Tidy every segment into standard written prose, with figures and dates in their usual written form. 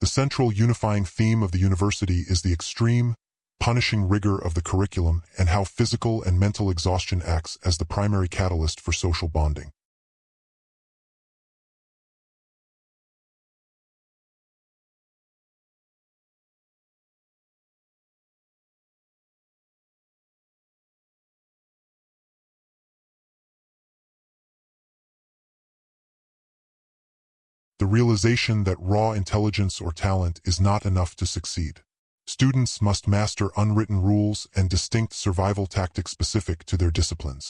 The central unifying theme of the university is the extreme, punishing rigor of the curriculum and how physical and mental exhaustion acts as the primary catalyst for social bonding. The realization that raw intelligence or talent is not enough to succeed. Students must master unwritten rules and distinct survival tactics specific to their disciplines.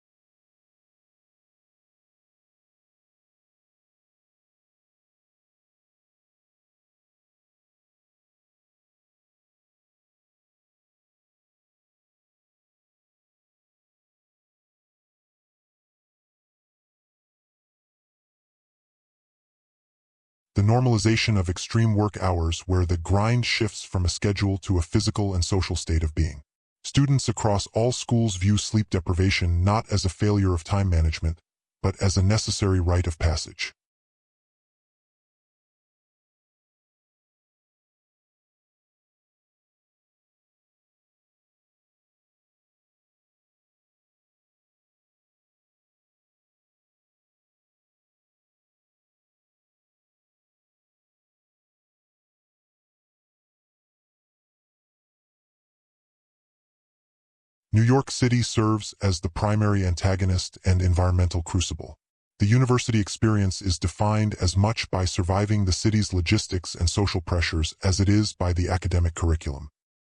The normalization of extreme work hours where the grind shifts from a schedule to a physical and social state of being. Students across all schools view sleep deprivation not as a failure of time management, but as a necessary rite of passage. New York City serves as the primary antagonist and environmental crucible. The university experience is defined as much by surviving the city's logistics and social pressures as it is by the academic curriculum.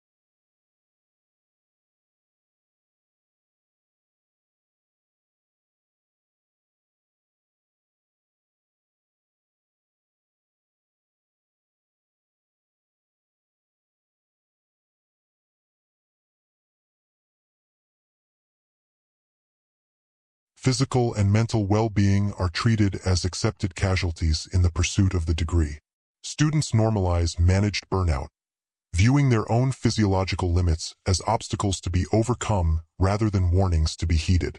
Physical and mental well-being are treated as accepted casualties in the pursuit of the degree. Students normalize managed burnout, viewing their own physiological limits as obstacles to be overcome rather than warnings to be heeded.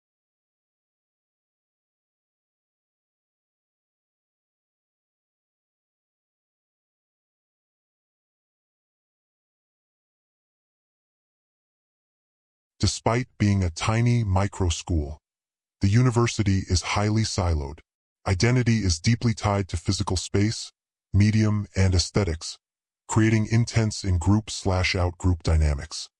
Despite being a tiny micro school, the university is highly siloed. Identity is deeply tied to physical space, medium, and aesthetics, creating intense in-group/out-group dynamics.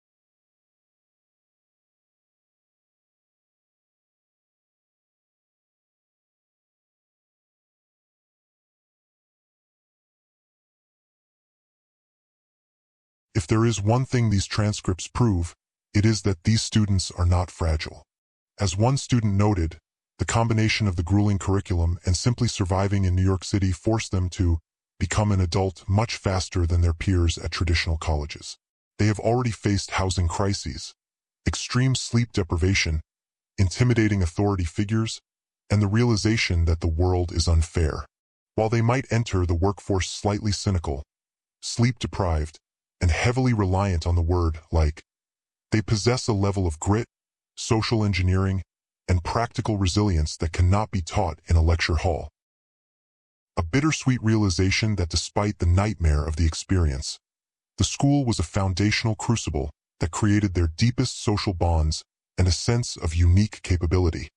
If there is one thing these transcripts prove, it is that these students are not fragile. As one student noted, the combination of the grueling curriculum and simply surviving in New York City forced them to become an adult much faster than their peers at traditional colleges. They have already faced housing crises, extreme sleep deprivation, intimidating authority figures, and the realization that the world is unfair. While they might enter the workforce slightly cynical, sleep-deprived, and heavily reliant on the word like, they possess a level of grit, social engineering, and practical resilience that cannot be taught in a lecture hall. A bittersweet realization that despite the nightmare of the experience, the school was a foundational crucible that created their deepest social bonds and a sense of unique capability.